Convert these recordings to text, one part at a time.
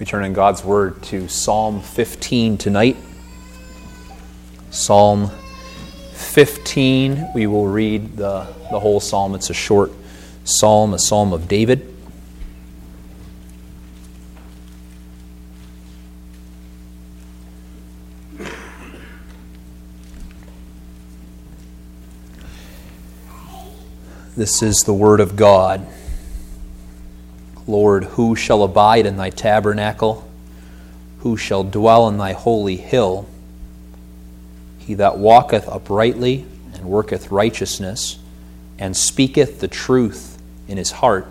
We turn in God's Word to Psalm 15 tonight. Psalm 15, we will read the whole psalm. It's a short psalm, a psalm of David. This is the Word of God. Lord, who shall abide in thy tabernacle? Who shall dwell in thy holy hill? He that walketh uprightly and worketh righteousness, and speaketh the truth in his heart.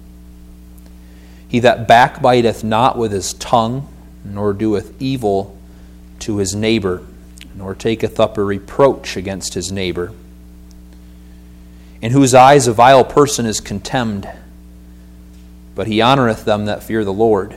He that backbiteth not with his tongue, nor doeth evil to his neighbor, nor taketh up a reproach against his neighbor. In whose eyes a vile person is contemned, but he honoreth them that fear the Lord.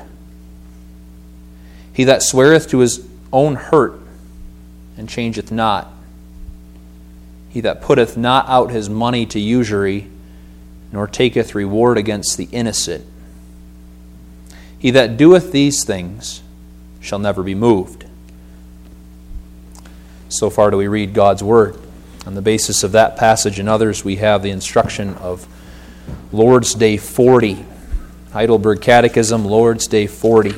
He that sweareth to his own hurt, and changeth not. He that putteth not out his money to usury, nor taketh reward against the innocent. He that doeth these things shall never be moved. So far do we read God's Word. On the basis of that passage and others, we have the instruction of Lord's Day 40. Heidelberg Catechism, Lord's Day 40.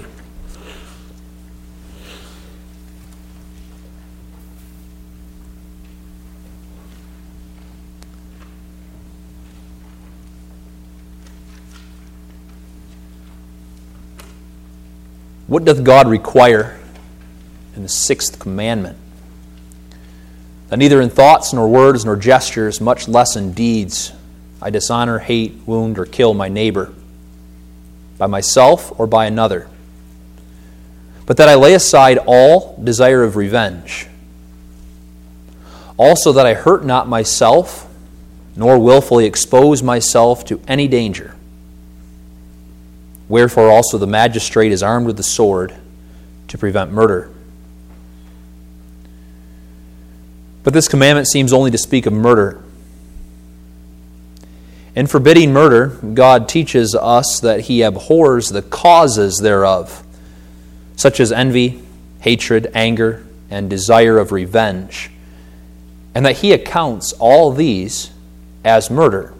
What doth God require in the sixth commandment? That neither in thoughts, nor words, nor gestures, much less in deeds, I dishonor, hate, wound, or kill my neighbor, by myself or by another. But that I lay aside all desire of revenge. Also that I hurt not myself, nor willfully expose myself to any danger. Wherefore also the magistrate is armed with the sword to prevent murder. But this commandment seems only to speak of murder. In forbidding murder, God teaches us that He abhors the causes thereof, such as envy, hatred, anger, and desire of revenge, and that He accounts all these as murder.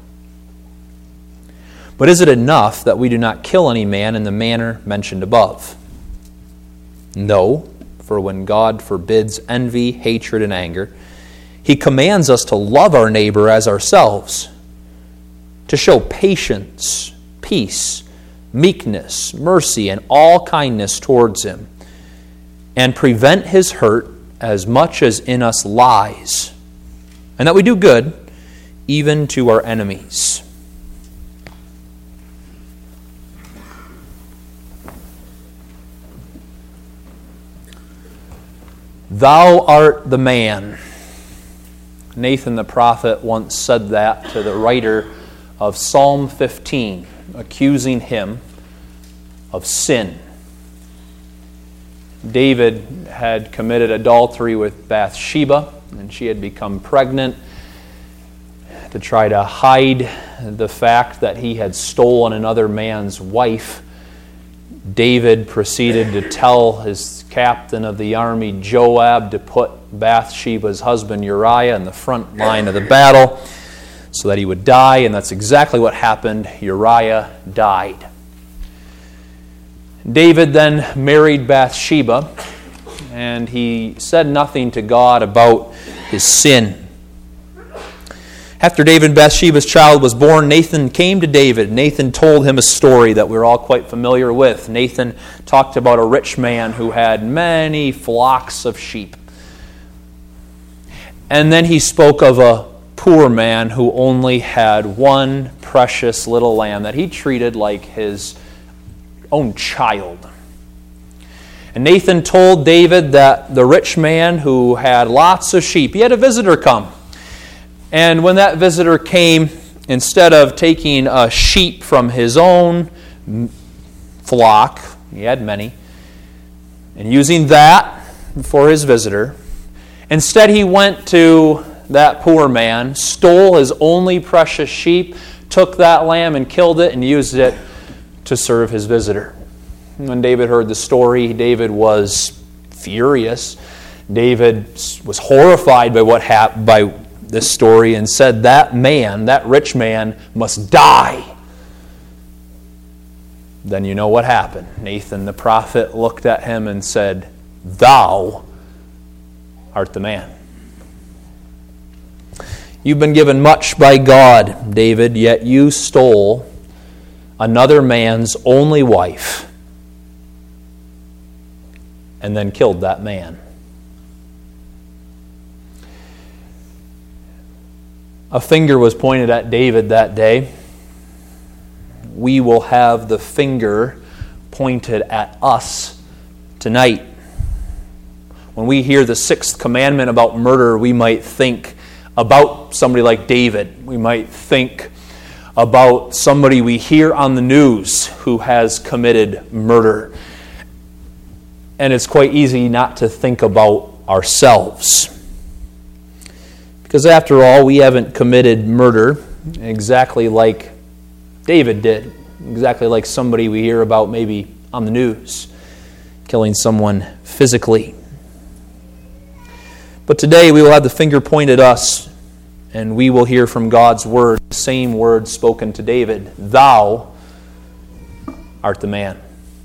But is it enough that we do not kill any man in the manner mentioned above? No, for when God forbids envy, hatred, and anger, He commands us to love our neighbor as ourselves, to show patience, peace, meekness, mercy, and all kindness towards him, and prevent his hurt as much as in us lies, and that we do good even to our enemies. Thou art the man. Nathan the prophet once said that to the writer of Psalm 15, accusing him of sin. David had committed adultery with Bathsheba, and she had become pregnant. To try to hide the fact that he had stolen another man's wife, David proceeded to tell his captain of the army, Joab, to put Bathsheba's husband Uriah in the front line of the battle so that he would die, and that's exactly what happened. Uriah died. David then married Bathsheba, and he said nothing to God about his sin. After David and Bathsheba's child was born, Nathan came to David. Nathan told him a story that we're all quite familiar with. Nathan talked about a rich man who had many flocks of sheep. And then he spoke of a poor man who only had one precious little lamb that he treated like his own child. And Nathan told David that the rich man who had lots of sheep, he had a visitor come. And when that visitor came, instead of taking a sheep from his own flock, he had many, and using that for his visitor, instead he went to that poor man, stole his only precious sheep, took that lamb and killed it and used it to serve his visitor. When David heard the story, David was furious. David was horrified by this story and said, that man, that rich man, must die. Then you know what happened. Nathan the prophet looked at him and said, thou art the man. You've been given much by God, David, yet you stole another man's only wife and then killed that man. A finger was pointed at David that day. We will have the finger pointed at us tonight. When we hear the sixth commandment about murder, we might think about somebody like David. We might think about somebody we hear on the news who has committed murder. And it's quite easy not to think about ourselves. Because after all, we haven't committed murder exactly like David did. Exactly like somebody we hear about maybe on the news, killing someone physically. But today we will have the finger pointed at us, and we will hear from God's word, the same word spoken to David. Thou art the man.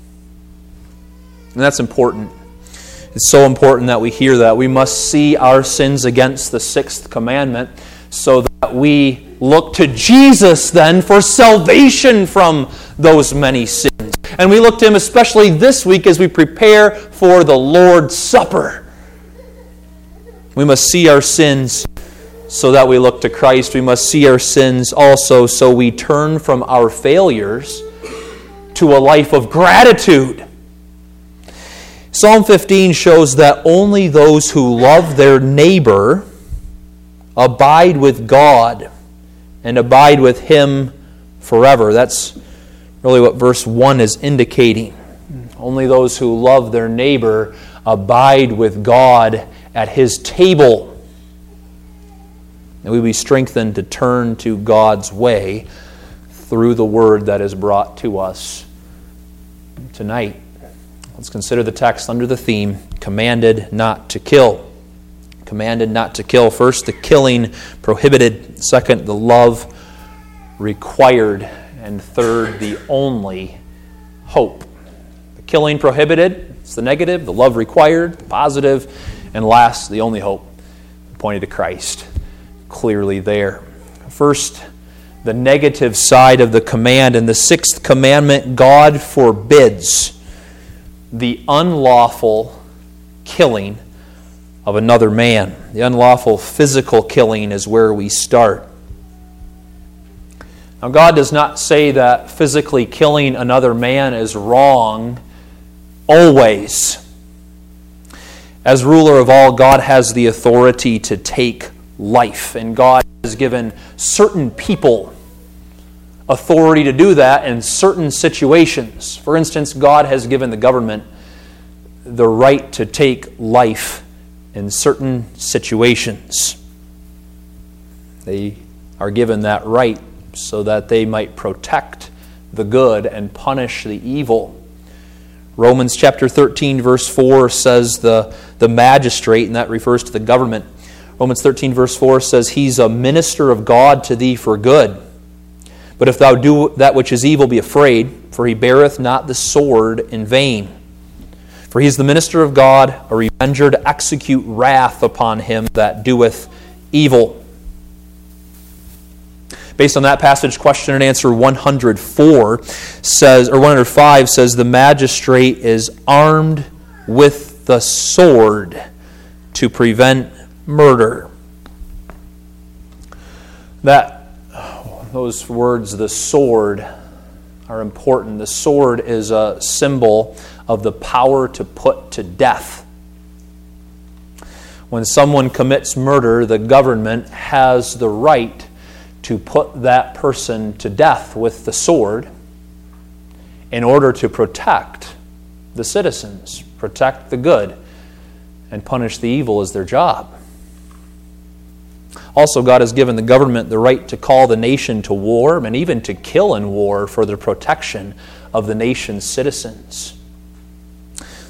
And that's important. It's so important that we hear that. We must see our sins against the sixth commandment so that we look to Jesus then for salvation from those many sins. And we look to Him especially this week as we prepare for the Lord's Supper. We must see our sins so that we look to Christ. We must see our sins also so we turn from our failures to a life of gratitude. Psalm 15 shows that only those who love their neighbor abide with God and abide with Him forever. That's really what verse 1 is indicating. Only those who love their neighbor abide with God at His table. And we will be strengthened to turn to God's way through the word that is brought to us tonight. Let's consider the text under the theme, commanded not to kill. Commanded not to kill. First, the killing prohibited. Second, the love required. And third, the only hope. The killing prohibited, it's the negative. The love required, the positive. And last, the only hope, pointed to Christ. Clearly there. First, the negative side of the command. In the sixth commandment, God forbids the unlawful killing of another man. The unlawful physical killing is where we start. Now, God does not say that physically killing another man is wrong always. As ruler of all, God has the authority to take life, and God has given certain people authority to do that in certain situations. For instance, God has given the government the right to take life in certain situations. They are given that right so that they might protect the good and punish the evil. Romans chapter 13 verse 4 says the magistrate, and that refers to the government. Romans 13 verse 4 says, He's a minister of God to thee for good. But if thou do that which is evil, be afraid, for he beareth not the sword in vain. For he is the minister of God, a revenger to execute wrath upon him that doeth evil. Based on that passage, question and answer 104 says, or 105 says, the magistrate is armed with the sword to prevent murder. Those words, the sword, are important. The sword is a symbol of the power to put to death. When someone commits murder, the government has the right to put that person to death with the sword in order to protect the citizens, protect the good, and punish the evil is their job. Also, God has given the government the right to call the nation to war and even to kill in war for the protection of the nation's citizens.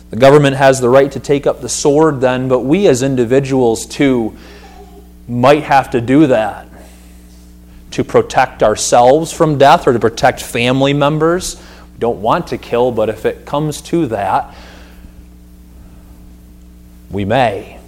The government has the right to take up the sword then, but we as individuals too might have to do that to protect ourselves from death or to protect family members. We don't want to kill, but if it comes to that, we may.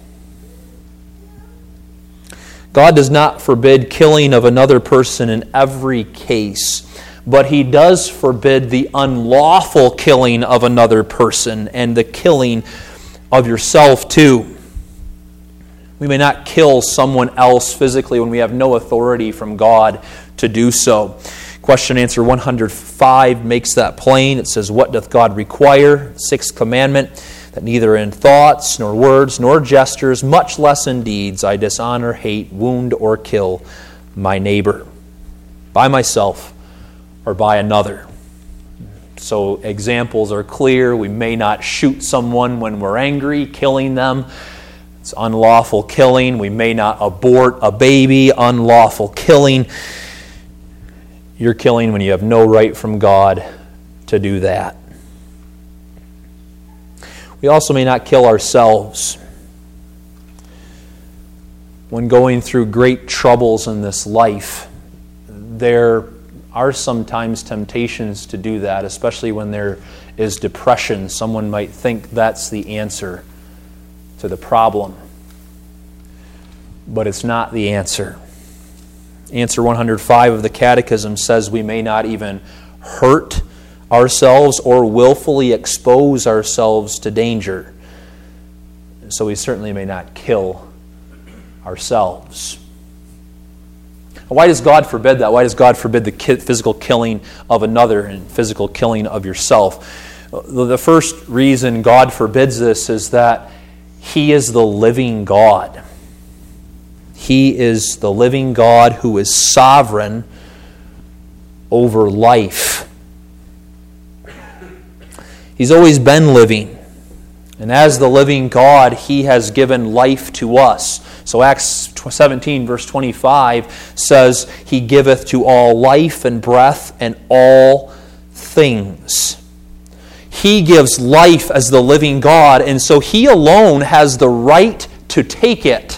God does not forbid killing of another person in every case, but He does forbid the unlawful killing of another person and the killing of yourself too. We may not kill someone else physically when we have no authority from God to do so. Question and answer 105 makes that plain. It says, "What doth God require?" Sixth commandment, that neither in thoughts, nor words, nor gestures, much less in deeds, I dishonor, hate, wound, or kill my neighbor, by myself or by another. So examples are clear. We may not shoot someone when we're angry, killing them. It's unlawful killing. We may not abort a baby, unlawful killing. You're killing when you have no right from God to do that. We also may not kill ourselves. When going through great troubles in this life, there are sometimes temptations to do that, especially when there is depression. Someone might think that's the answer to the problem, but it's not the answer. Answer 105 of the Catechism says we may not even hurt ourselves or willfully expose ourselves to danger. So we certainly may not kill ourselves. Why does God forbid that? Why does God forbid the physical killing of another and physical killing of yourself? The first reason God forbids this is that He is the living God. He is the living God who is sovereign over life. He's always been living. And as the living God, He has given life to us. So Acts 17 verse 25 says, He giveth to all life and breath and all things. He gives life as the living God, and so He alone has the right to take it.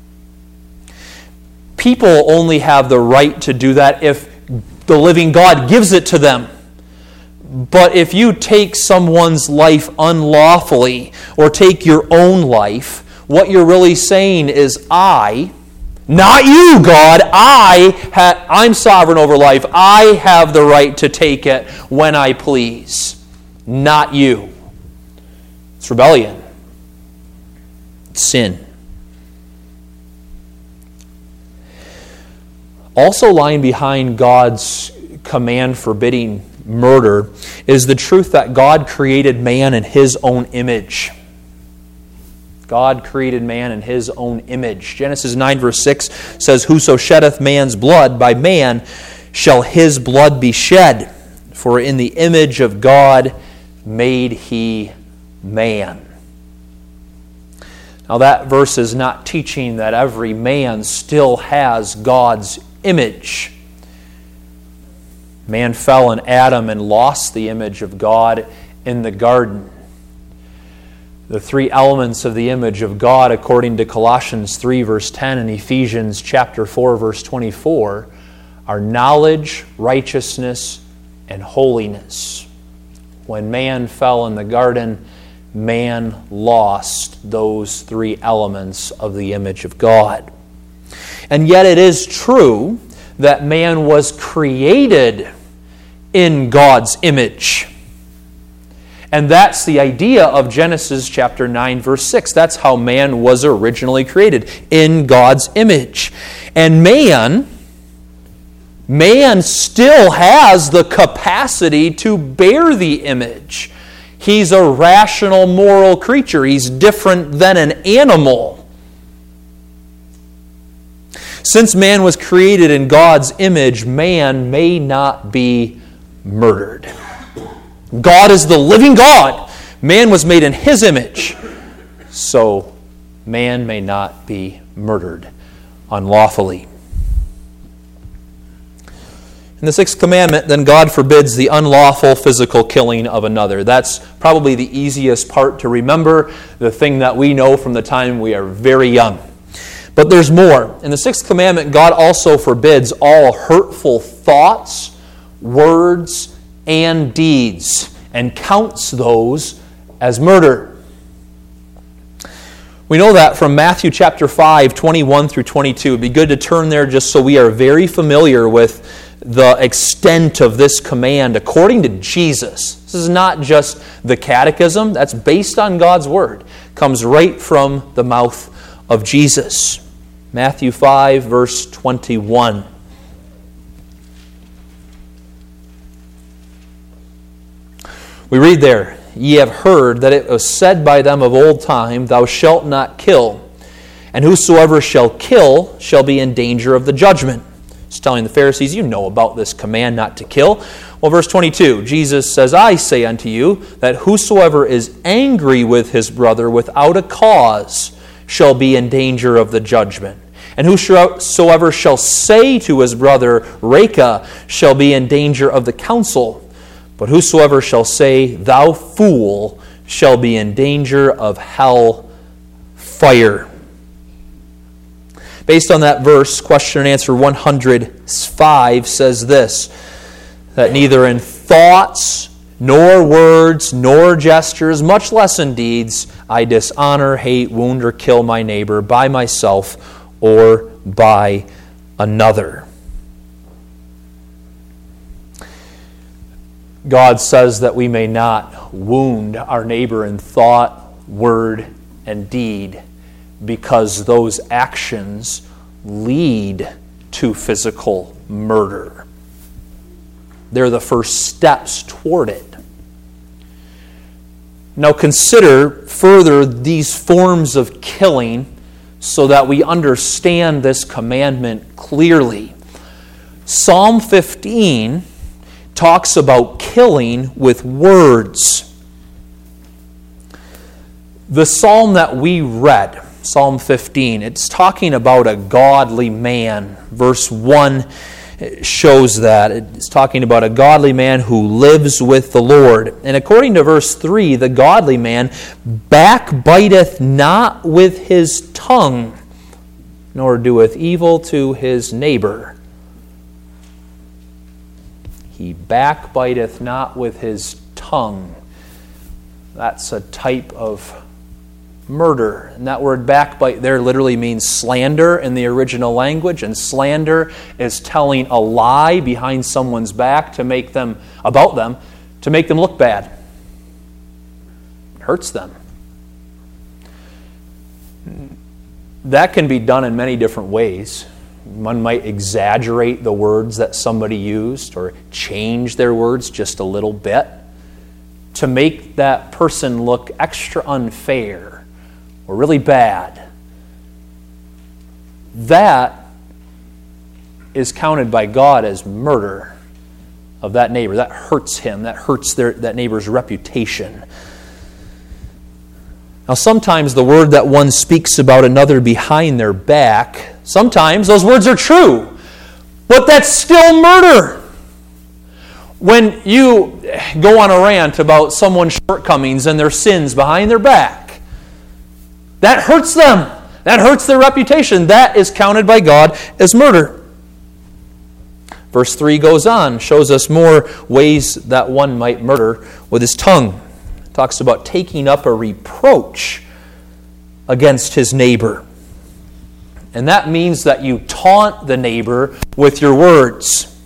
People only have the right to do that if the living God gives it to them. But if you take someone's life unlawfully or take your own life, what you're really saying is, I, not you, God, I'm sovereign over life. I have the right to take it when I please. Not you. It's rebellion. It's sin. Also lying behind God's command forbidding murder is the truth that God created man in His own image. God created man in His own image. Genesis 9 verse 6 says, Whoso sheddeth man's blood, by man shall his blood be shed. For in the image of God made He man. Now that verse is not teaching that every man still has God's image. Man fell in Adam and lost the image of God in the garden. The three elements of the image of God, according to Colossians 3 verse 10 and Ephesians chapter 4 verse 24, are knowledge, righteousness, and holiness. When man fell in the garden, man lost those three elements of the image of God. And yet it is true that man was created in God's image. And that's the idea of Genesis chapter 9 verse 6. That's how man was originally created, in God's image. And man still has the capacity to bear the image. He's a rational, moral creature. He's different than an animal. Since man was created in God's image, man may not be murdered. God is the living God. Man was made in His image. So man may not be murdered unlawfully. And In the sixth commandment, then God forbids the unlawful physical killing of another. That's probably the easiest part to remember, the thing that we know from the time we are very young. But there's more. In the sixth commandment, God also forbids all hurtful thoughts, words, and deeds, and counts those as murder. We know that from Matthew chapter 5, 21 through 22. It'd be good to turn there just so we are very familiar with the extent of this command according to Jesus. This is not just the catechism. That's based on God's Word. It comes right from the mouth of Jesus. Matthew 5, verse 21. We read there, "Ye have heard that it was said by them of old time, Thou shalt not kill, and whosoever shall kill shall be in danger of the judgment." He's telling the Pharisees, you know about this command not to kill. Well, verse 22, Jesus says, "I say unto you, that whosoever is angry with his brother without a cause shall be in danger of the judgment. And whosoever shall say to his brother, Reka, shall be in danger of the council. But whosoever shall say, Thou fool, shall be in danger of hell fire." Based on that verse, question and answer 105 says this, that neither in thoughts, nor words, nor gestures, much less in deeds, I dishonor, hate, wound, or kill my neighbor by myself or by another. God says that we may not wound our neighbor in thought, word, and deed, because those actions lead to physical murder. They're the first steps toward it. Now consider further these forms of killing so that we understand this commandment clearly. Psalm 15 talks about killing with words. The psalm that we read, Psalm 15, it's talking about a godly man. Verse 1 shows that. It's talking about a godly man who lives with the Lord. And according to verse 3, the godly man backbiteth not with his tongue, nor doeth evil to his neighbor. He backbiteth not with his tongue. That's a type of murder. And that word backbite there literally means slander in the original language. And slander is telling a lie behind someone's back to make them, about them, to make them look bad. It hurts them. That can be done in many different ways. One might exaggerate the words that somebody used or change their words just a little bit to make that person look extra unfair or really bad. That is counted by God as murder of that neighbor. That hurts him. That hurts that neighbor's reputation. Now, sometimes the word that one speaks about another behind their back, sometimes those words are true, but that's still murder. When you go on a rant about someone's shortcomings and their sins behind their back, that hurts them. That hurts their reputation. That is counted by God as murder. Verse 3 goes on, shows us more ways that one might murder with his tongue. It talks about taking up a reproach against his neighbor. And that means that you taunt the neighbor with your words.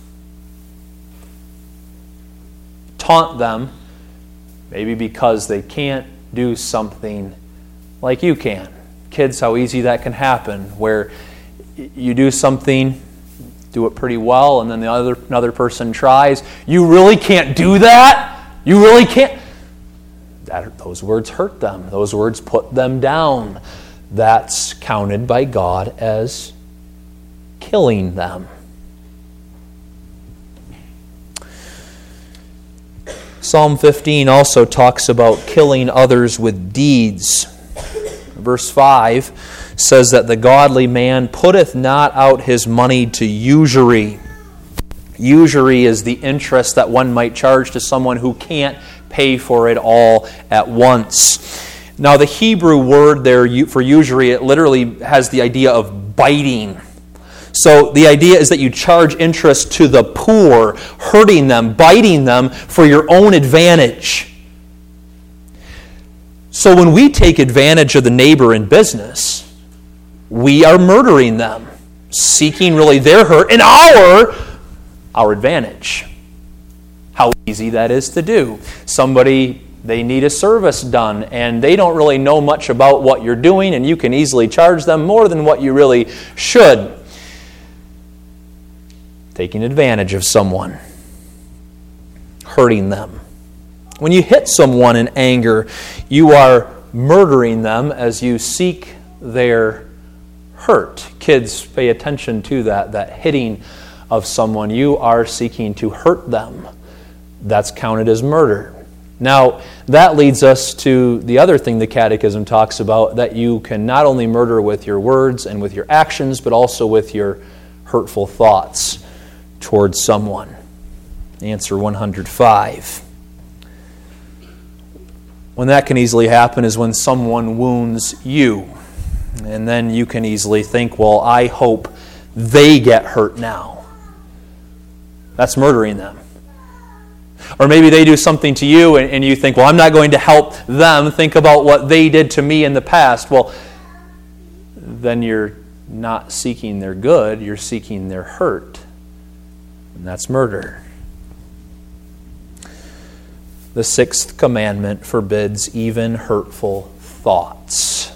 Taunt them, maybe because they can't do something like you can. Kids, how easy that can happen, where you do something, do it pretty well, and then another person tries. You really can't do that? You really can't? Those words hurt them. Those words put them down. That's counted by God as killing them. Psalm 15 also talks about killing others with deeds. Verse 5 says that the godly man putteth not out his money to usury. Usury is the interest that one might charge to someone who can't pay for it all at once. Now, the Hebrew word there for usury, it literally has the idea of biting. So the idea is that you charge interest to the poor, hurting them, biting them for your own advantage. So when we take advantage of the neighbor in business, we are murdering them, seeking really their hurt and our advantage. How easy that is to do. Somebody, they need a service done, and they don't really know much about what you're doing, and you can easily charge them more than what you really should. Taking advantage of someone. Hurting them. When you hit someone in anger, you are murdering them as you seek their hurt. Kids, pay attention to that hitting of someone. You are seeking to hurt them. That's counted as murder. Now, that leads us to the other thing the Catechism talks about, that you can not only murder with your words and with your actions, but also with your hurtful thoughts towards someone. Answer 105. When that can easily happen is when someone wounds you. And then you can easily think, well, I hope they get hurt now. That's murdering them. Or maybe they do something to you and you think, well, I'm not going to help them. Think about what they did to me in the past. Well, then you're not seeking their good, you're seeking their hurt. And that's murder. The sixth commandment forbids even hurtful thoughts.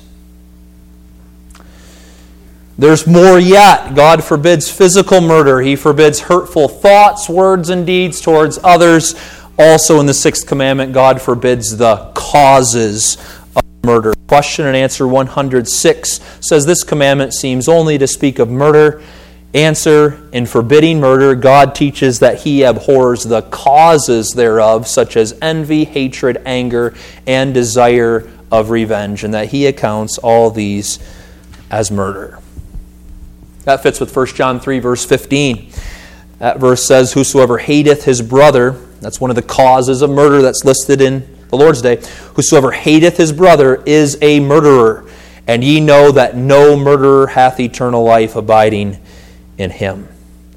There's more yet. God forbids physical murder. He forbids hurtful thoughts, words, and deeds towards others. Also in the sixth commandment, God forbids the causes of murder. Question and answer 106 says this commandment seems only to speak of murder. Answer, in forbidding murder, God teaches that He abhors the causes thereof, such as envy, hatred, anger, and desire of revenge, and that He accounts all these as murder. That fits with 1 John 3, verse 15. That verse says, whosoever hateth his brother, that's one of the causes of murder that's listed in the Lord's Day, whosoever hateth his brother is a murderer, and ye know that no murderer hath eternal life abiding in him.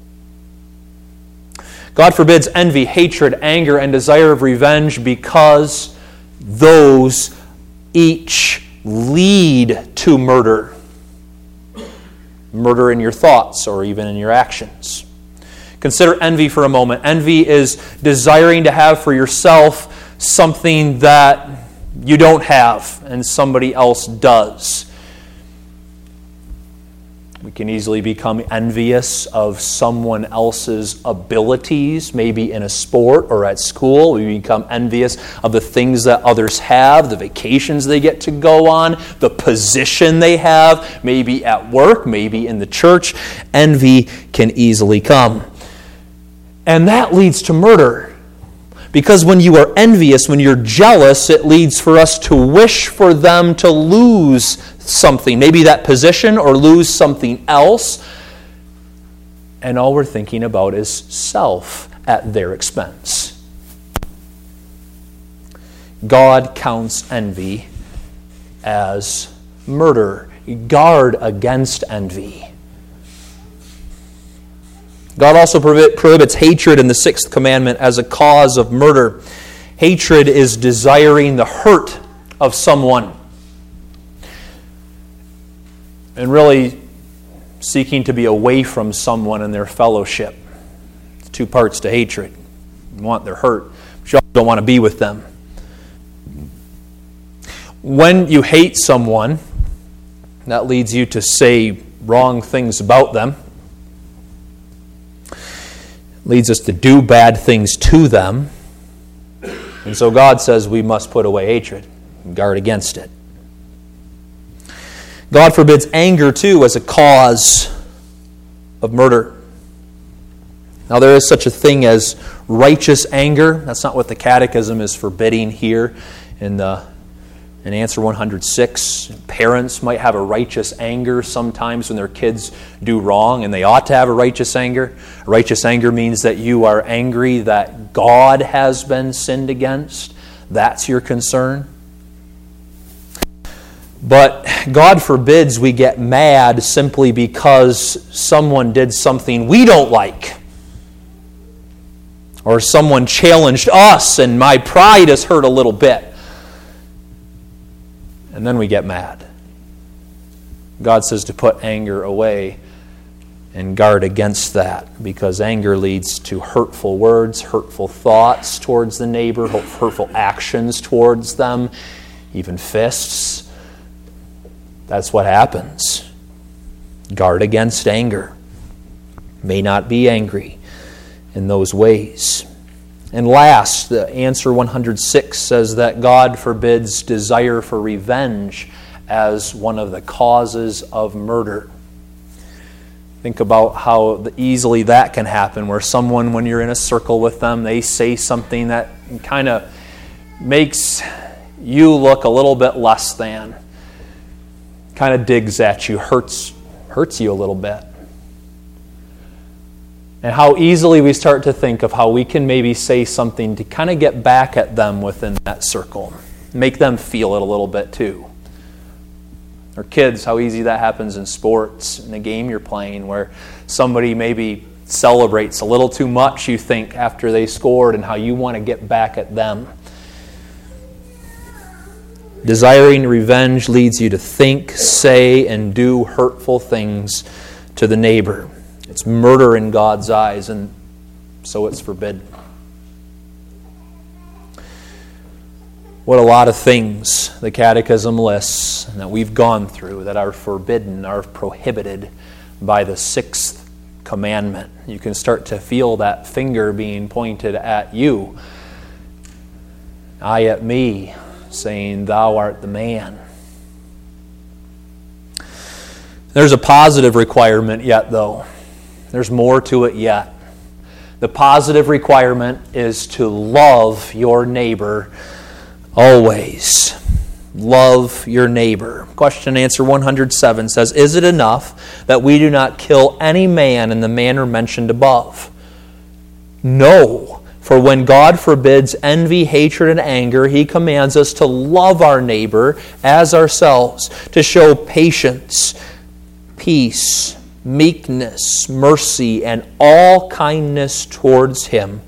God forbids envy, hatred, anger, and desire of revenge because those each lead to murder. Murder in your thoughts or even in your actions. Consider envy for a moment. Envy is desiring to have for yourself something that you don't have and somebody else does. We can easily become envious of someone else's abilities, maybe in a sport or at school. We become envious of the things that others have, the vacations they get to go on, the position they have, maybe at work, maybe in the church. Envy can easily come. And that leads to murder. Because when you are envious, when you're jealous, it leads for us to wish for them to lose something, maybe that position or lose something else. And all we're thinking about is self at their expense. God counts envy as murder. Guard against envy. God also prohibits hatred in the sixth commandment as a cause of murder. Hatred is desiring the hurt of someone. And really seeking to be away from someone in their fellowship. It's two parts to hatred. You want their hurt, but you also don't want to be with them. When you hate someone, that leads you to say wrong things about them. Leads us to do bad things to them. And so God says we must put away hatred and guard against it. God forbids anger too as a cause of murder. Now there is such a thing as righteous anger. That's not what the Catechism is forbidding here in In answer 106, parents might have a righteous anger sometimes when their kids do wrong, and they ought to have a righteous anger. A righteous anger means that you are angry that God has been sinned against. That's your concern. But God forbids we get mad simply because someone did something we don't like. Or someone challenged us and my pride is hurt a little bit. And then we get mad. God says to put anger away and guard against that, because anger leads to hurtful words, hurtful thoughts towards the neighbor, hurtful actions towards them, even fists. That's what happens. Guard against anger. May not be angry in those ways. And last, the answer 106 says that God forbids desire for revenge as one of the causes of murder. Think about how easily that can happen, where someone, when you're in a circle with them, they say something that kind of makes you look a little bit less than, kind of digs at you, hurts you a little bit. And how easily we start to think of how we can maybe say something to kind of get back at them within that circle. Make them feel it a little bit too. Or kids, how easy that happens in sports, in a game you're playing, where somebody maybe celebrates a little too much, you think, after they scored, and how you want to get back at them. Desiring revenge leads you to think, say, and do hurtful things to the neighbor. It's murder in God's eyes, and so it's forbidden. What a lot of things the Catechism lists and that we've gone through that are forbidden, are prohibited by the sixth commandment. You can start to feel that finger being pointed at you. I at me, saying, thou art the man. There's a positive requirement yet, though. There's more to it yet. The positive requirement is to love your neighbor always. Love your neighbor. Question and answer 107 says, is it enough that we do not kill any man in the manner mentioned above? No. For when God forbids envy, hatred, and anger, He commands us to love our neighbor as ourselves, to show patience, peace, meekness, mercy, and all kindness towards him.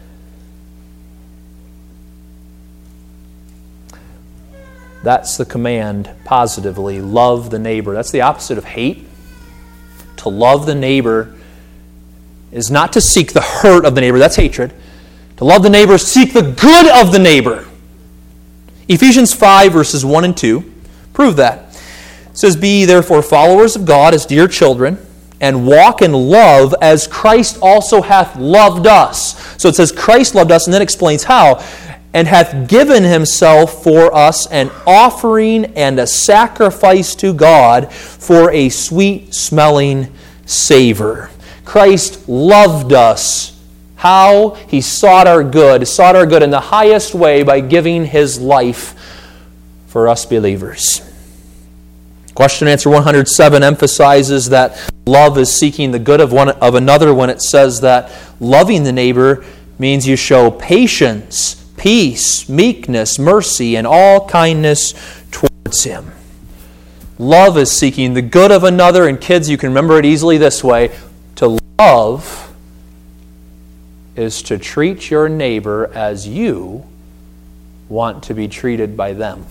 That's the command positively. Love the neighbor. That's the opposite of hate. To love the neighbor is not to seek the hurt of the neighbor. That's hatred. To love the neighbor is seek the good of the neighbor. Ephesians 5 verses 1 and 2 prove that. It says, be ye therefore followers of God as dear children, and walk in love as Christ also hath loved us. So it says Christ loved us, and then explains how. And hath given himself for us an offering and a sacrifice to God for a sweet-smelling savor. Christ loved us. How? He sought our good in the highest way by giving his life for us believers. Question and answer 107 emphasizes that love is seeking the good of another when it says that loving the neighbor means you show patience, peace, meekness, mercy, and all kindness towards him. Love is seeking the good of another, and kids, you can remember it easily this way. To love is to treat your neighbor as you want to be treated by them.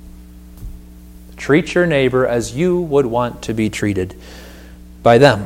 Treat your neighbor as you would want to be treated by them.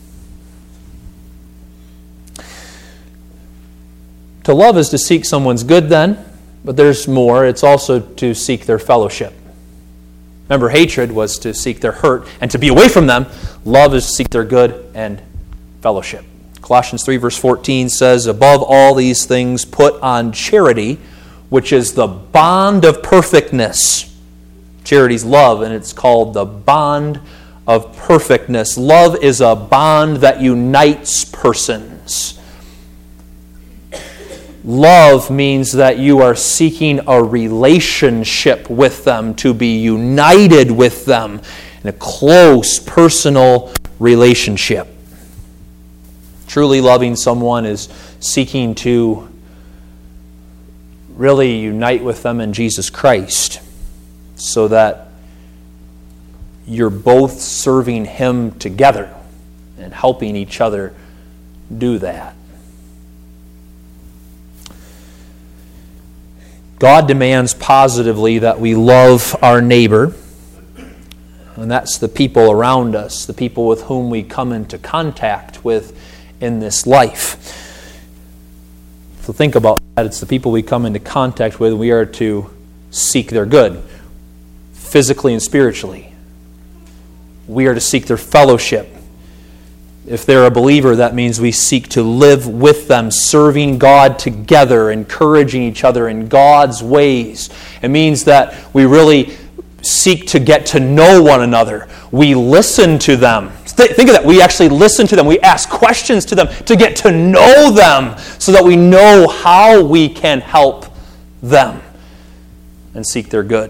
To love is to seek someone's good then, but there's more. It's also to seek their fellowship. Remember, hatred was to seek their hurt and to be away from them. Love is to seek their good and fellowship. Colossians 3 verse 14 says, above all these things put on charity, which is the bond of perfectness. Charity's love, and it's called the bond of perfectness. Love is a bond that unites persons. Love means that you are seeking a relationship with them, to be united with them in a close, personal relationship. Truly loving someone is seeking to really unite with them in Jesus Christ, so that you're both serving Him together and helping each other do that. God demands positively that we love our neighbor, and that's the people around us, the people with whom we come into contact with in this life. So think about that. It's the people we come into contact with. We are to seek their good, physically and spiritually. We are to seek their fellowship. If they're a believer, that means we seek to live with them, serving God together, encouraging each other in God's ways. It means that we really seek to get to know one another. We listen to them. Think of that. We actually listen to them. We ask questions to them to get to know them, so that we know how we can help them and seek their good.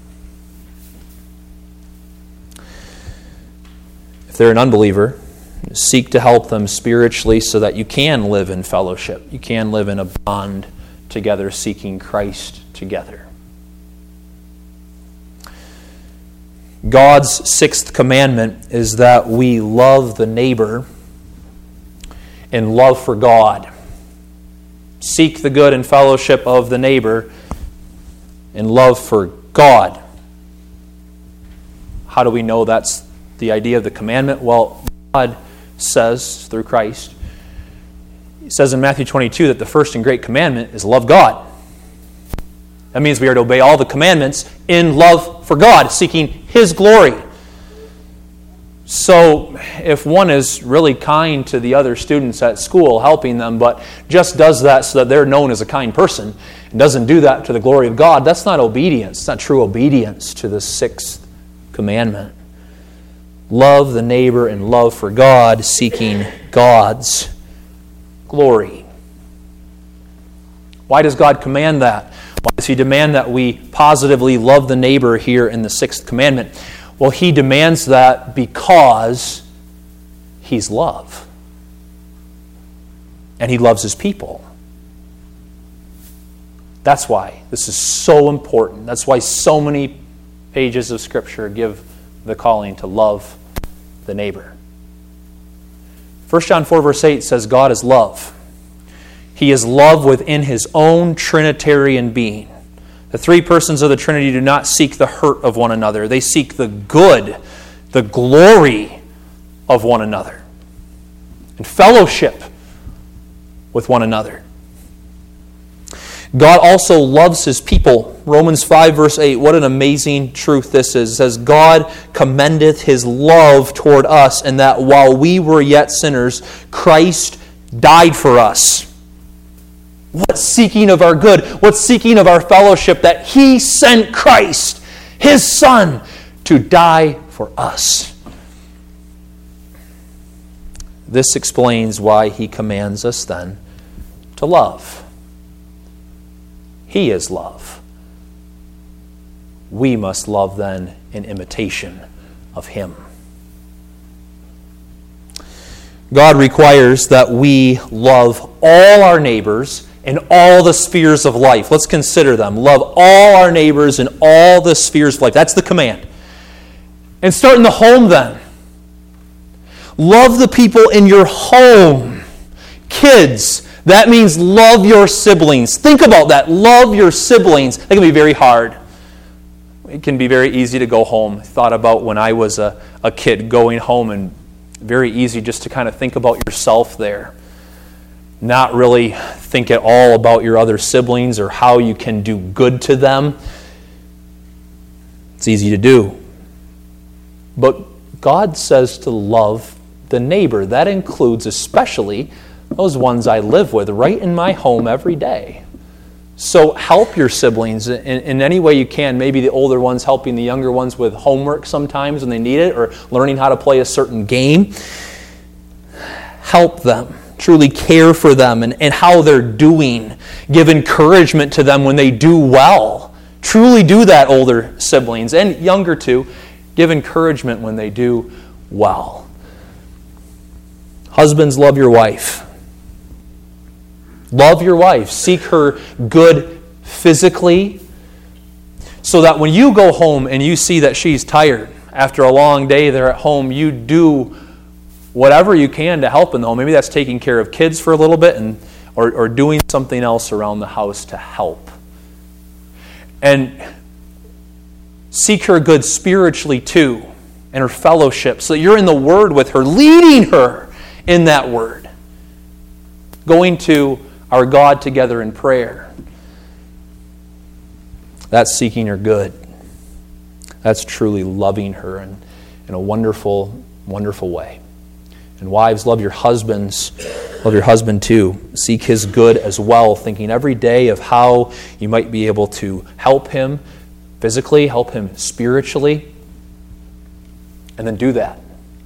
If they're an unbeliever, seek to help them spiritually so that you can live in fellowship. You can live in a bond together, seeking Christ together. God's sixth commandment is that we love the neighbor in love for God. Seek the good and fellowship of the neighbor in love for God. How do we know that's the idea of the commandment? Well, God says through Christ, He says in Matthew 22 that the first and great commandment is love God. That means we are to obey all the commandments in love for God, seeking His glory. So if one is really kind to the other students at school, helping them, but just does that so that they're known as a kind person, and doesn't do that to the glory of God, that's not obedience. It's not true obedience to the sixth commandment. Love the neighbor in love for God, seeking God's glory. Why does God command that? Why does He demand that we positively love the neighbor here in the sixth commandment? Well, He demands that because He's love. And He loves His people. That's why this is so important. That's why so many pages of Scripture give the calling to love the neighbor. 1 John 4 verse 8 says God is love. He is love within His own Trinitarian being. The three persons of the Trinity do not seek the hurt of one another. They seek the good, the glory of one another, and fellowship with one another. God also loves His people. Romans 5 verse 8, what an amazing truth this is. It says, God commendeth His love toward us, and that while we were yet sinners, Christ died for us. What seeking of our good, what seeking of our fellowship, that He sent Christ, His Son, to die for us. This explains why He commands us then to love. He is love. We must love then in imitation of Him. God requires that we love all our neighbors in all the spheres of life. Let's consider them. Love all our neighbors in all the spheres of life. That's the command. And start in the home then. Love the people in your home. Kids, that means love your siblings. Think about that. Love your siblings. That can be very hard. It can be very easy to go home. I thought about when I was a kid going home, and very easy just to kind of think about yourself there. Not really think at all about your other siblings or how you can do good to them. It's easy to do. But God says to love the neighbor. That includes especially those ones I live with right in my home every day. So help your siblings in any way you can. Maybe the older ones helping the younger ones with homework sometimes when they need it, or learning how to play a certain game. Help them. Truly care for them and how they're doing. Give encouragement to them when they do well. Truly do that, older siblings, and younger too. Give encouragement when they do well. Husbands, love your wife. Love your wife. Seek her good physically, so that when you go home and you see that she's tired after a long day there at home, you do whatever you can to help in the home. Maybe that's taking care of kids for a little bit or doing something else around the house to help. And seek her good spiritually too, and her fellowship, so that you're in the Word with her, leading her in that Word. Going to our God together in prayer. That's seeking her good. That's truly loving her in a wonderful, wonderful way. And wives, love your husbands. Love your husband too. Seek his good as well, thinking every day of how you might be able to help him physically, help him spiritually, and then do that.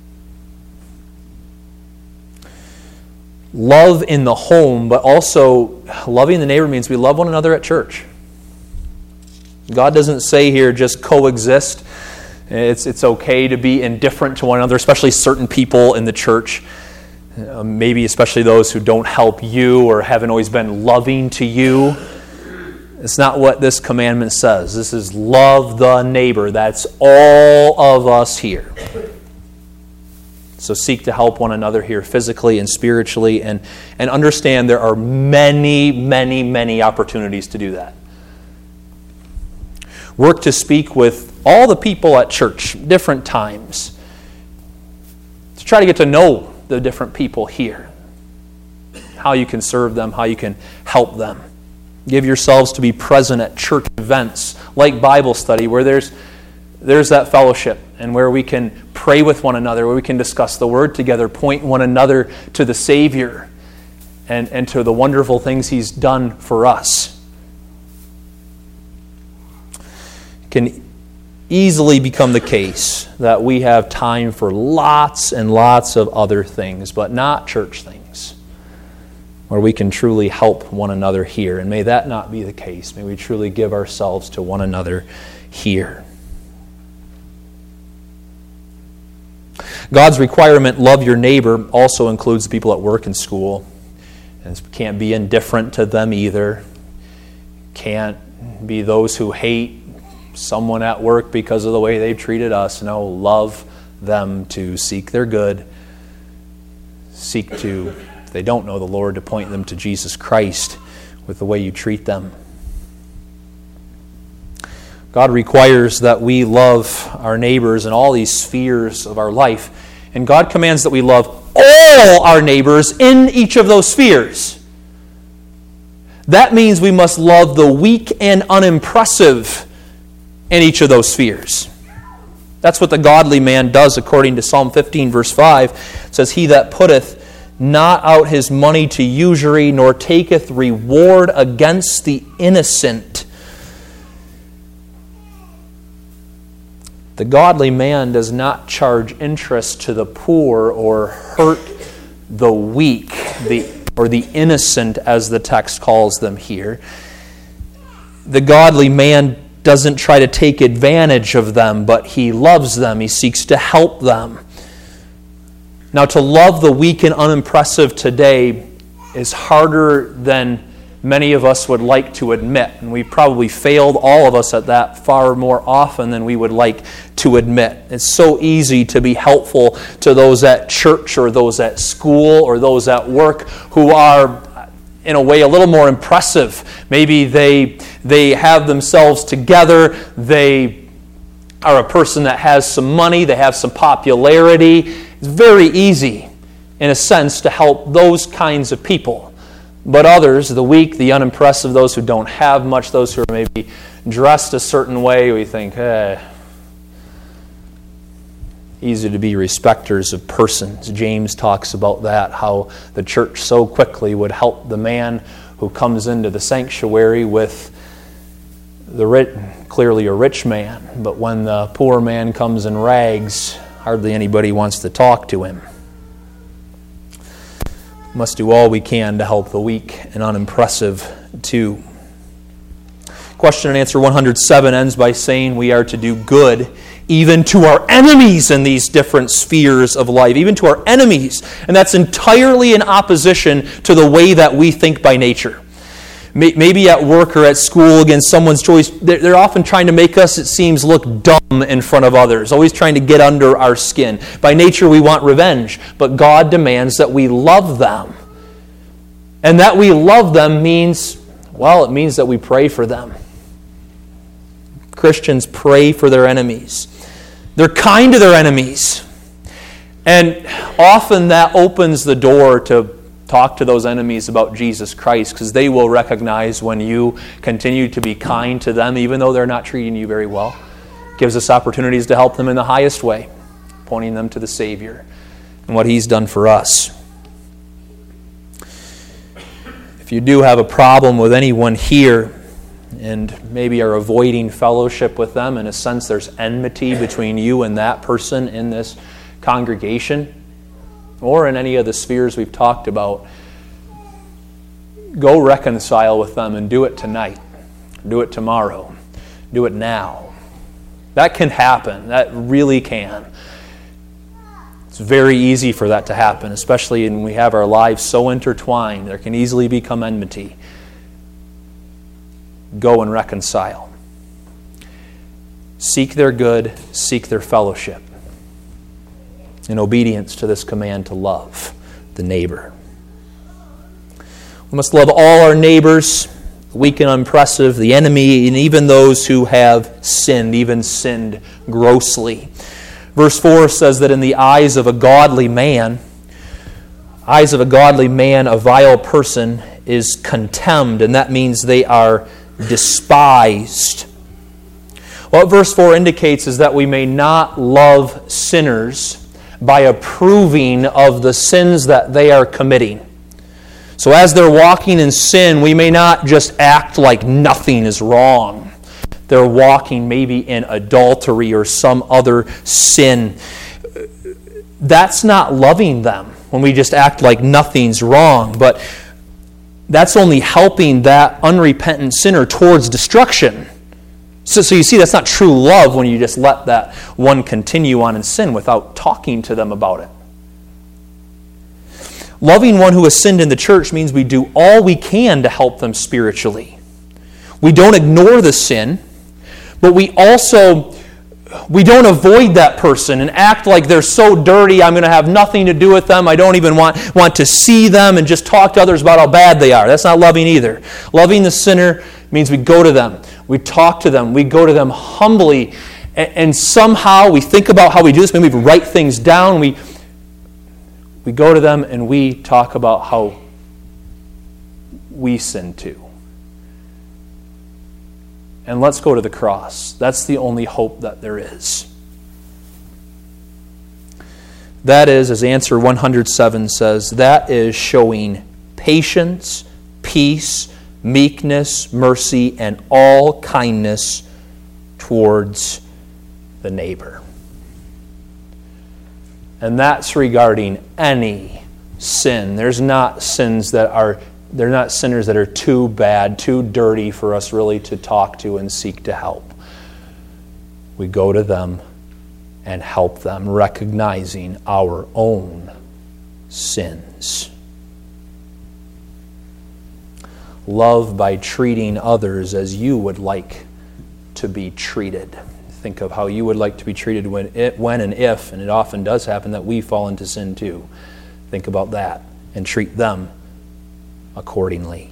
Love in the home, but also loving the neighbor means we love one another at church. God doesn't say here just coexist. It's okay to be indifferent to one another, especially certain people in the church. Maybe especially those who don't help you or haven't always been loving to you. It's not what this commandment says. This is love the neighbor. That's all of us here. So seek to help one another here physically and spiritually, and understand there are many, many, many opportunities to do that. Work to speak with all the people at church, different times, to try to get to know the different people here, how you can serve them, how you can help them. Give yourselves to be present at church events like Bible study, where there's that fellowship, and where we can pray with one another, where we can discuss the Word together, point one another to the Savior and to the wonderful things He's done for us. It can easily become the case that we have time for lots and lots of other things, but not church things, where we can truly help one another here. And may that not be the case. May we truly give ourselves to one another here. God's requirement, love your neighbor, also includes the people at work and school. And can't be indifferent to them either. Can't be those who hate someone at work because of the way they've treated us. No, love them, to seek their good. Seek to, if they don't know the Lord, to point them to Jesus Christ with the way you treat them. God requires that we love our neighbors in all these spheres of our life. And God commands that we love all our neighbors in each of those spheres. That means we must love the weak and unimpressive in each of those spheres. That's what the godly man does, according to Psalm 15, verse 5. It says, "He that putteth not out his money to usury, nor taketh reward against the innocent." The godly man does not charge interest to the poor or hurt the weak, or the innocent, as the text calls them here. The godly man doesn't try to take advantage of them, but he loves them. He seeks to help them. Now, to love the weak and unimpressive today is harder than many of us would like to admit. And we probably failed, all of us, at that far more often than we would like to admit. It's so easy to be helpful to those at church or those at school or those at work who are, in a way, a little more impressive. Maybe they have themselves together. They are a person that has some money. They have some popularity. It's very easy, in a sense, to help those kinds of people. But others, the weak, the unimpressive, those who don't have much, those who are maybe dressed a certain way, we think, easy to be respecters of persons. James talks about that, how the church so quickly would help the man who comes into the sanctuary with the rich, clearly a rich man. But when the poor man comes in rags, hardly anybody wants to talk to him. Must do all we can to help the weak and unimpressive 2. Question and answer 107 ends by saying we are to do good even to our enemies in these different spheres of life, even to our enemies. And that's entirely in opposition to the way that we think by nature. Maybe at work or at school against someone's choice, they're often trying to make us, it seems, look dumb in front of others, always trying to get under our skin. By nature, we want revenge, but God demands that we love them. And that we love them means, well, it means that we pray for them. Christians pray for their enemies. They're kind to their enemies. And often that opens the door to talk to those enemies about Jesus Christ, because they will recognize when you continue to be kind to them, even though they're not treating you very well. It gives us opportunities to help them in the highest way, pointing them to the Savior and what He's done for us. If you do have a problem with anyone here and maybe are avoiding fellowship with them, in a sense there's enmity between you and that person in this congregation, or in any of the spheres we've talked about, go reconcile with them and do it tonight. Do it tomorrow. Do it now. That can happen. That really can. It's very easy for that to happen, especially when we have our lives so intertwined. There can easily become enmity. Go and reconcile. Seek their good. Seek their fellowship, in obedience to this command to love the neighbor. We must love all our neighbors, the weak and unimpressive, the enemy, and even those who have sinned, even sinned grossly. Verse 4 says that in the eyes of a godly man, a vile person is contemned, and that means they are despised. What verse 4 indicates is that we may not love sinners by approving of the sins that they are committing. So as they're walking in sin, we may not just act like nothing is wrong. They're walking maybe in adultery or some other sin. That's not loving them when we just act like nothing's wrong, but that's only helping that unrepentant sinner towards destruction. So you see, that's not true love when you just let that one continue on in sin without talking to them about it. Loving one who has sinned in the church means we do all we can to help them spiritually. We don't ignore the sin, but we don't avoid that person and act like they're so dirty, I'm going to have nothing to do with them, I don't even want to see them, and just talk to others about how bad they are. That's not loving either. Loving the sinner means we go to them, we talk to them, we go to them humbly, and somehow we think about how we do this. Maybe we write things down, we go to them and we talk about how we sin too. And let's go to the cross. That's the only hope that there is. That is, as answer 107 says, that is showing patience, peace, meekness, mercy, and all kindness towards the neighbor. And that's regarding any sin. They're not sinners that are too bad, too dirty for us really to talk to and seek to help. We go to them and help them, recognizing our own sins. Love by treating others as you would like to be treated. Think of how you would like to be treated when and if, and it often does happen that we fall into sin too. Think about that and treat them accordingly.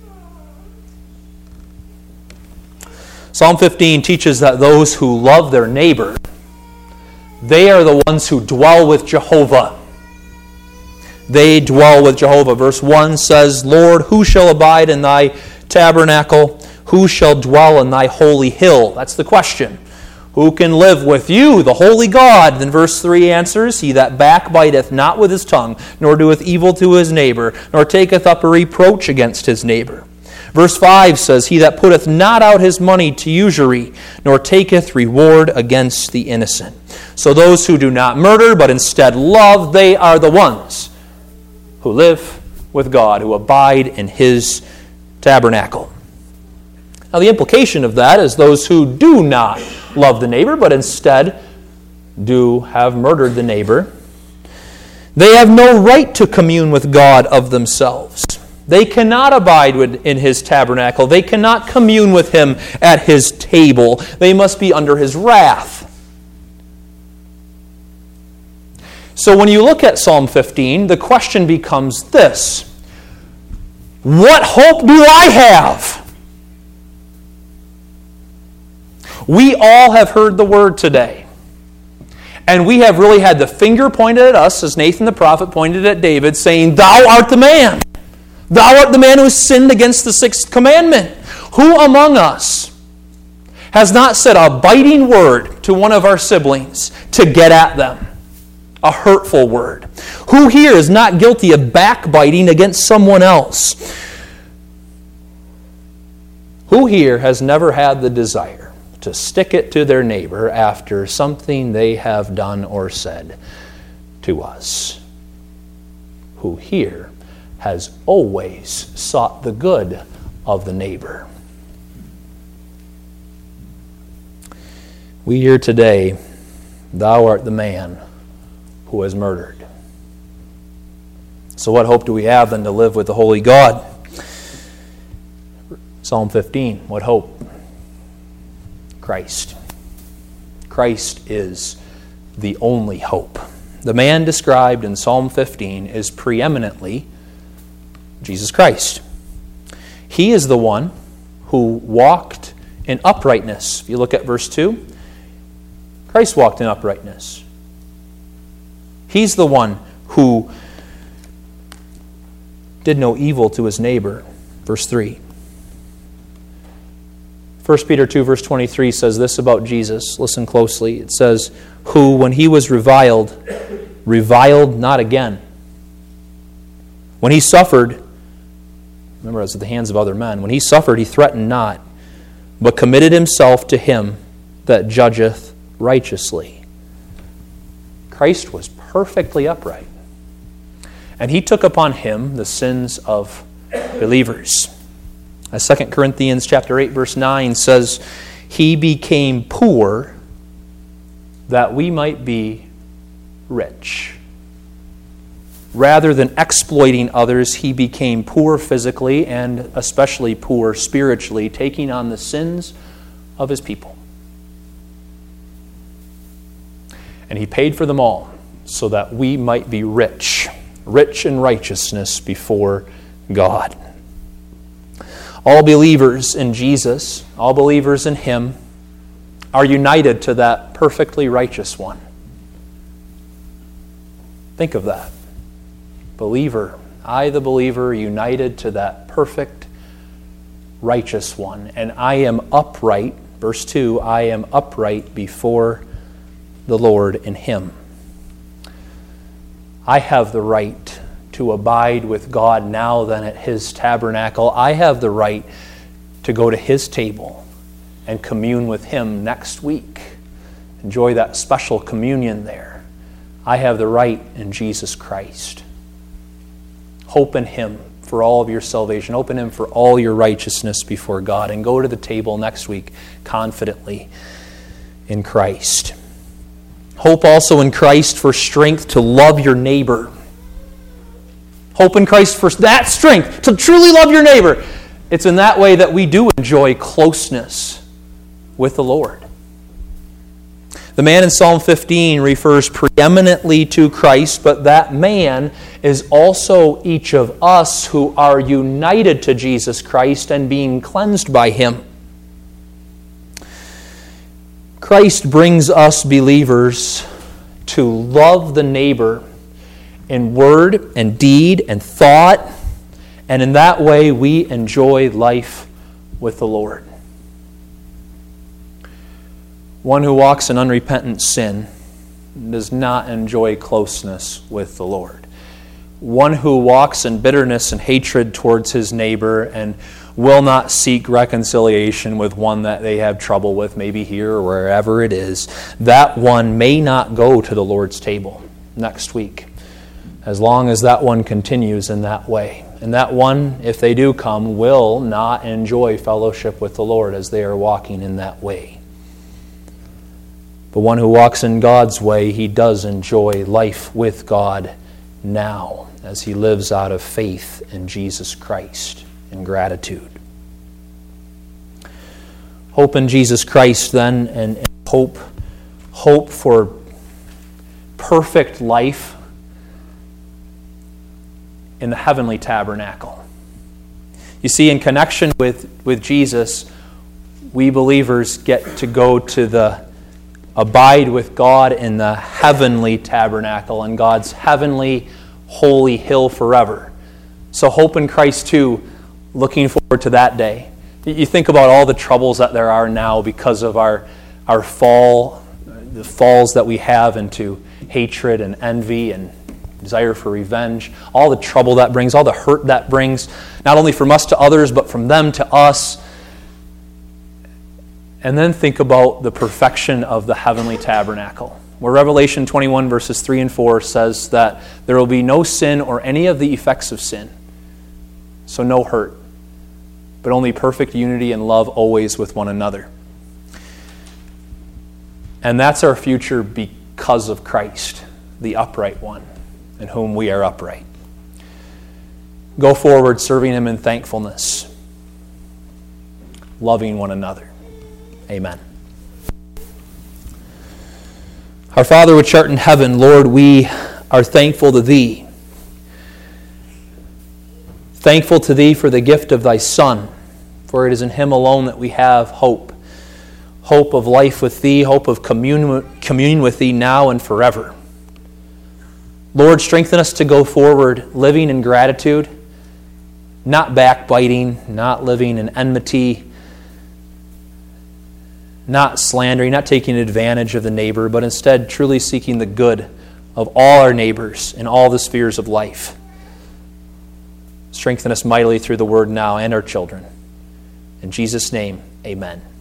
Psalm 15 teaches that those who love their neighbor, they are the ones who dwell with Jehovah. They dwell with Jehovah. Verse 1 says, Lord, who shall abide in thy tabernacle? Who shall dwell in thy holy hill? That's the question. Who can live with you, the holy God? Then verse 3 answers, he that backbiteth not with his tongue, nor doeth evil to his neighbor, nor taketh up a reproach against his neighbor. Verse 5 says, he that putteth not out his money to usury, nor taketh reward against the innocent. So those who do not murder, but instead love, they are the ones who live with God, who abide in his tabernacle. Now the implication of that is those who do not love the neighbor, but instead do have murdered the neighbor, they have no right to commune with God of themselves. They cannot abide in His tabernacle. They cannot commune with Him at His table. They must be under His wrath. So when you look at Psalm 15, the question becomes this: what hope do I have? We all have heard the word today. And we have really had the finger pointed at us, as Nathan the prophet pointed at David, saying, "Thou art the man. Thou art the man who has sinned against the sixth commandment." Who among us has not said a biting word to one of our siblings to get at them? A hurtful word. Who here is not guilty of backbiting against someone else? Who here has never had the desire to stick it to their neighbor after something they have done or said to us? Who here has always sought the good of the neighbor? We hear today, "Thou art the man who has murdered." So what hope do we have then to live with the holy God? Psalm 15, what hope? Christ. Christ is the only hope. The man described in Psalm 15 is preeminently Jesus Christ. He is the one who walked in uprightness. If you look at verse 2, Christ walked in uprightness. He's the one who did no evil to his neighbor. Verse 3. 1 Peter 2 verse 23 says this about Jesus. Listen closely. It says, "Who, when he was reviled, reviled not again. When he suffered," remember it was at the hands of other men, "when he suffered, he threatened not, but committed himself to him that judgeth righteously." Christ was perfectly upright. And He took upon Him the sins of believers. As 2 Corinthians chapter 8, verse 9 says, He became poor that we might be rich. Rather than exploiting others, He became poor physically and especially poor spiritually, taking on the sins of His people. And He paid for them all so that we might be rich in righteousness before God. All believers in Jesus, all believers in Him, are united to that perfectly righteous one. Think of that. Believer, I the believer, united to that perfect righteous one. And I am upright, verse 2, I am upright before the Lord in Him. I have the right to abide with God now than at His tabernacle. I have the right to go to His table and commune with Him next week. Enjoy that special communion there. I have the right in Jesus Christ. Hope in Him for all of your salvation. Hope in Him for all your righteousness before God. And go to the table next week confidently in Christ. Hope also in Christ for strength to love your neighbor. Hope in Christ for that strength to truly love your neighbor. It's in that way that we do enjoy closeness with the Lord. The man in Psalm 15 refers preeminently to Christ, but that man is also each of us who are united to Jesus Christ and being cleansed by Him. Christ brings us believers to love the neighbor in word and deed and thought, and in that way we enjoy life with the Lord. One who walks in unrepentant sin does not enjoy closeness with the Lord. One who walks in bitterness and hatred towards his neighbor and will not seek reconciliation with one that they have trouble with, maybe here or wherever it is, that one may not go to the Lord's table next week, as long as that one continues in that way. And that one, if they do come, will not enjoy fellowship with the Lord as they are walking in that way. But one who walks in God's way, he does enjoy life with God now as he lives out of faith in Jesus Christ and gratitude. Hope in Jesus Christ then, and hope for perfect life in the heavenly tabernacle. You see, in connection with Jesus, we believers get to go to abide with God in the heavenly tabernacle and God's heavenly holy hill forever. So hope in Christ too, looking forward to that day. You think about all the troubles that there are now because of our fall, the falls that we have into hatred and envy and desire for revenge, all the trouble that brings, all the hurt that brings, not only from us to others, but from them to us. And then think about the perfection of the heavenly tabernacle, where Revelation 21 verses 3 and 4 says that there will be no sin or any of the effects of sin. So no hurt, but only perfect unity and love always with one another. And that's our future because of Christ, the upright one, in whom we are upright. Go forward serving Him in thankfulness, loving one another. Amen. Our Father which art in heaven, Lord, we are thankful to Thee. Thankful to Thee for the gift of Thy Son, for it is in Him alone that we have hope. Hope of life with Thee, hope of communion with Thee now and forever. Lord, strengthen us to go forward, living in gratitude, not backbiting, not living in enmity, not slandering, not taking advantage of the neighbor, but instead truly seeking the good of all our neighbors in all the spheres of life. Strengthen us mightily through the Word now and our children. In Jesus' name, amen.